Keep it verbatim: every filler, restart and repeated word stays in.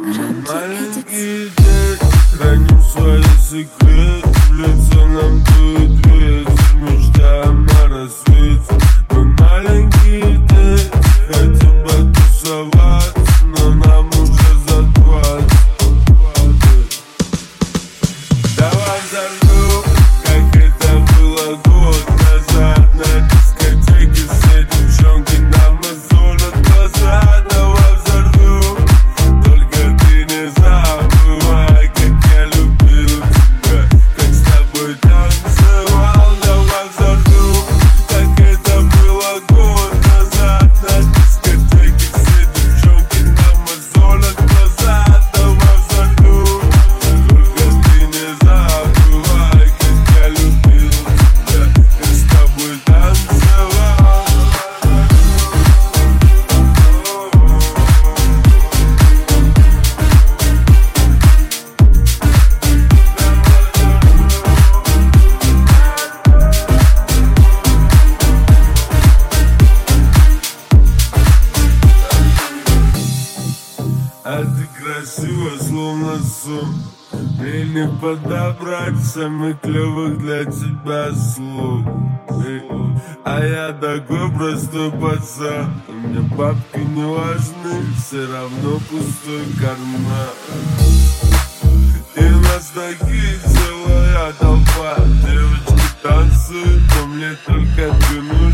Маленькие дети, храним свои секреты. В лицо нам дует ветер, мечтаем о рассвете. Мы маленькие дети, хотим потусоваться, но нам уже за двадцать. Давай взорвем, как это было год назад. На дискотеке все девчонки нам мозолят глаза. Давай взорвем, только ты не забывай, как я любил тебя, как с тобой танцевал. Давай взорвем, как это было год назад. На дискотеке все девчонки нам мозолят глаза. Давай взорвем, только ты не забывай, как я любил тебя, как с тобой танцевал. А ты красива, словно сон. Мне не подобрать самых клёвых для тебя слов. Эй, а я такой простой пацан. Мне бабки не важны, все равно пустой карман. И нас такие целая толпа. Девочки танцуют, но мне только ты нужна.